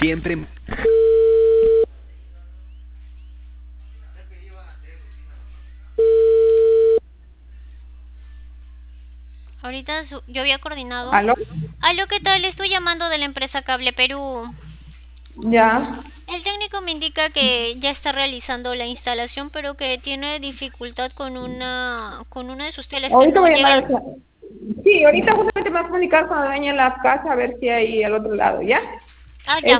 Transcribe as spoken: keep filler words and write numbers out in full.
siempre... Ahorita su- yo había coordinado. ¿Aló? Aló, ¿qué tal? Estoy llamando de la empresa Cable Perú. Ya. El técnico me indica que ya está realizando la instalación, pero que tiene dificultad con una con una de sus teles que Ahorita no voy a llega. llamar al... Sí, ahorita justamente me voy a comunicar con la dueña de la casa a ver si hay al otro lado, ¿ya? Ah, Es ya.